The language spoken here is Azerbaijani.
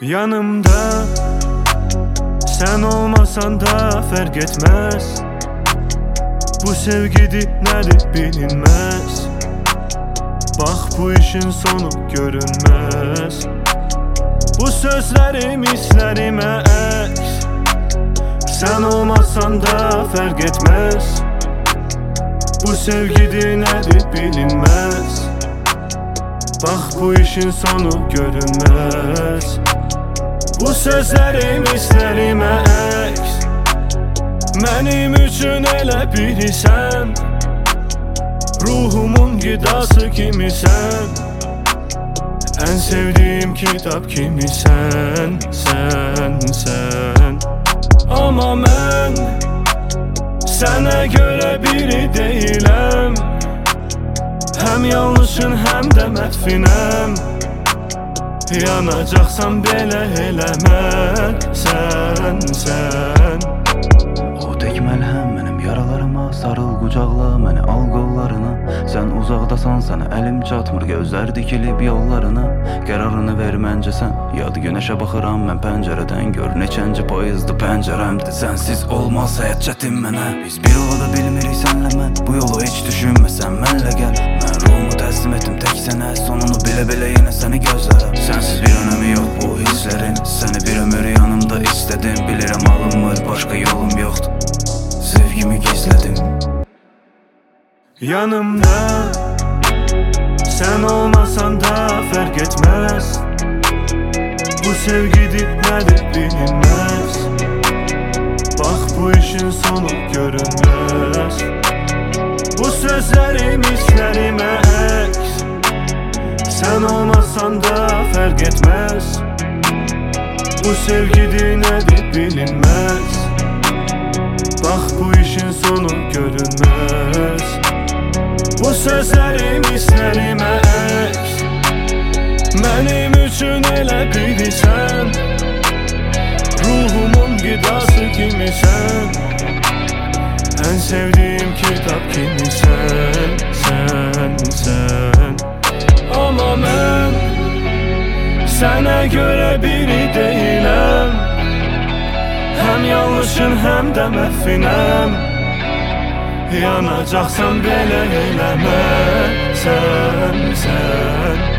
Yanımda sen olmasan da fark etmez. Bu sevgidir nedir bilinmez. Bak bu işin sonu görünmez. Bu sözlerim hislerime eks. Sen olmasan da fark etmez. Bu sevgidir nedir bilinmez. Bak bu işin sonu görünmez. Bu sözlerim hislerime eks. Mənim üçün elə bilirsən, ruhumun qidası kimisən. Ən sevdiyim kitab kimisən, sən. Amma mən sənə görə biri deyiləm. Həm yanlışın, həm də məhfinəm. Yanacaqsan belə eləmə, sən. O tekməl həm mənim yaralarıma, sarıl qucaqla məni, al qollarına. Sən uzaqdasan, sənə əlim çatmır, gözlər dikilib yollarına. Qərarını ver məncə sən, yad günəşə baxıram mən pəncərədən. Gör neçənci poyezdi pəncərəmdir, sənsiz olmaz həyat çətin mənə. Biz bir olada bilmirik sənlə mən, bu yolu heç düşünməsən mənlə gəl. Mən ruhumu təslim etdim tək sənə, sonunu bilə-bilə yenə səni gözlərəm. Sənsiz bir önəmi yox bu hisslərin, səni bir ömür yanımda istədim. Bilirəm alınmır, başqa yolum yoxdur, sevgimi gizlədim. Yanımda sen olmasan da fark etmez. Bu sevgidir nedir bilinmez. Bak bu işin sonu görünmez. Bu sözlerim hislerime eks. Sen olmasan da fark etmez. Bu sevgidir nedir bilinmez. Bak bu işin sonu görünmez. Bu sözlerim hislerime eks. Mənim üçün elə bilirsən, ruhumun qidası kimisən. Ən sevdiyim kitab kimisən, sən. Amma mən sənə görə biri deyiləm. Həm yanlışın, həm də məhfinəm. Yanacaqsan belə eləmə, sən.